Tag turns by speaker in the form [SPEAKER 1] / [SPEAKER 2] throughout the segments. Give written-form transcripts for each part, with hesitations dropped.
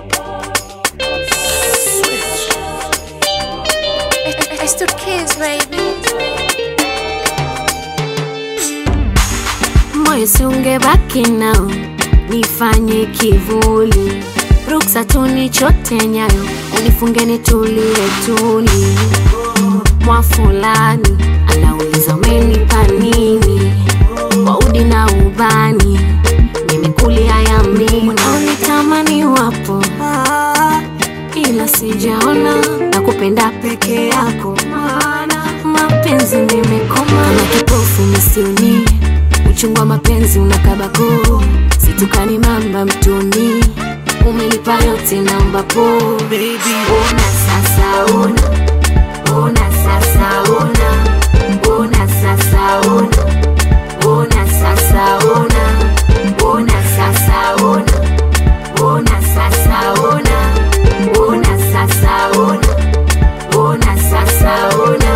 [SPEAKER 1] It's the kids, baby. Moyo ungebaki nao, nifanye kivuli. Ruksa tunichote nyayo, unifunge nitulie tuli. Mwa fulani, anauliza umenipa nini? Waudi na ubani, nimekulia ya mimi. Unitamani wapo, ila sijaona. Nakupenda peke yako, mapenzi nimekoma. Na kipofu misioni, uchungu wa mapenzi unakabako. Situkani mamba mtoni, umenipa yote naomba po. Baby, ona sasa ona, ona sasa ona, ona sasa ona, ona sasa ona, ona sasa ona, ona sasa ona, ona sasa ona, ona sasa ona.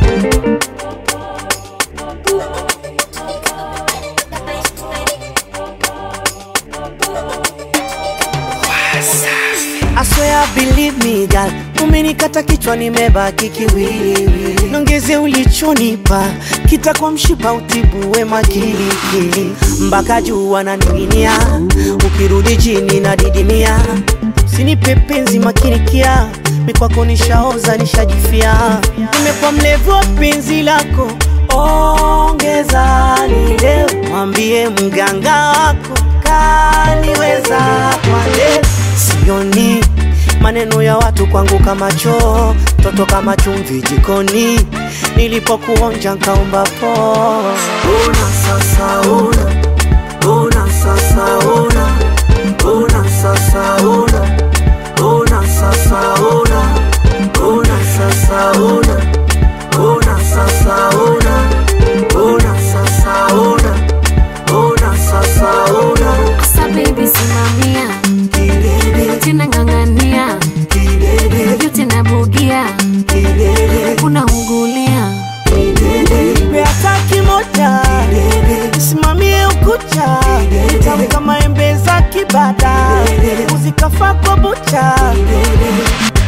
[SPEAKER 2] I swear believe me girl, umenikata kichwa nimebaki kiwiliwili. Nongeze ulichonipa, kitakuwa mshipa utibu wema kilikili. Mpaka juu wananing'inia, ukirudi chini nadidimia. Usinipe penzi makinikia, mikwako nishaoza nishajifia. Nimekuwa mlevu wa penzi lako, ongeza lile. Mwambie mganga wako kaniweza kwa leo. Sioni maneno ya watu kwangu kama choo, toto kama chumvi jikoni. Nilipokuonja nkaomba po. Ona sasa ona, ona sasa ona, ona sasa ona, ona sasa ona, ona sasa ona, ona sasa ona, ona sasa ona, ona sasa ona.
[SPEAKER 1] Asa baby simamia, tena ngangania, yote nabugia, unaungulia.
[SPEAKER 2] Beataki moja, simamie ukucha. Tamu kama embe za kibada, uzikafa kwa bucha.